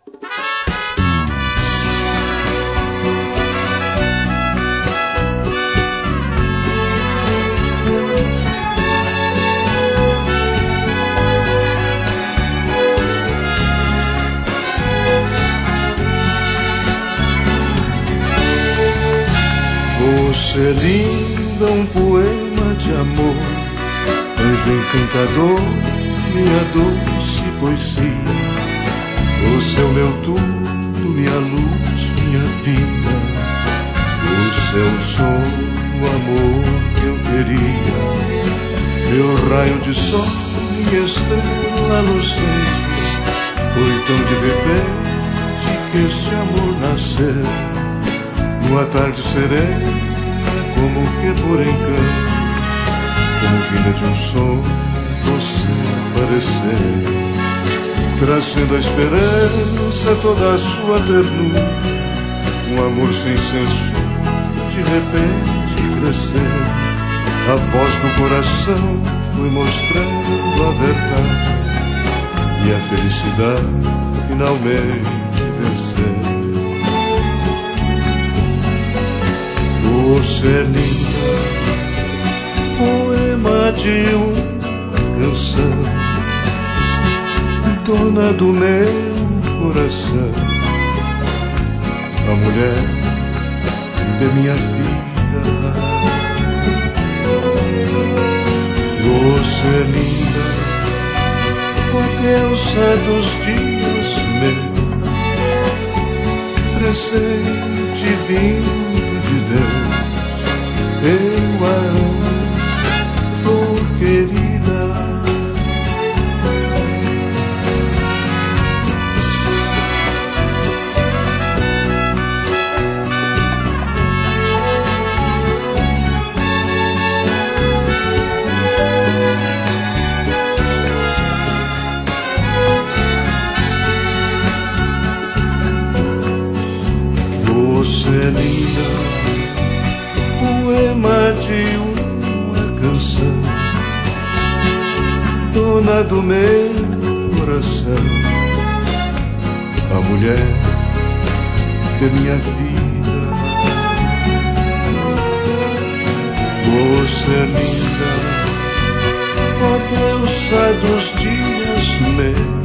Você é linda, um poema de amor, anjo encantador, minha doce poesia. Você é o meu tudo, minha luz, minha vida. Você é o som, o amor que eu queria. Meu raio de sol, minha estrela lucente. Foi tão de repente que este amor nasceu. Numa tarde serena, como que por encanto, como vinda de um sonho, você apareceu, trazendo a esperança, toda a sua ternura. Um amor sem censura, de repente cresceu. A voz do coração foi mostrando a verdade, e a felicidade finalmente venceu. Você é linda, poema de uma canção, dona do meu coração, a mulher de minha vida. Você é linda, ó deusa dos dias meus, presente vindo de Deus. Eu a amo, flor querida. Você é linda, poema de uma canção, dona do meu coração, a mulher de minha vida. Você é linda, ó deusa dos dias meus,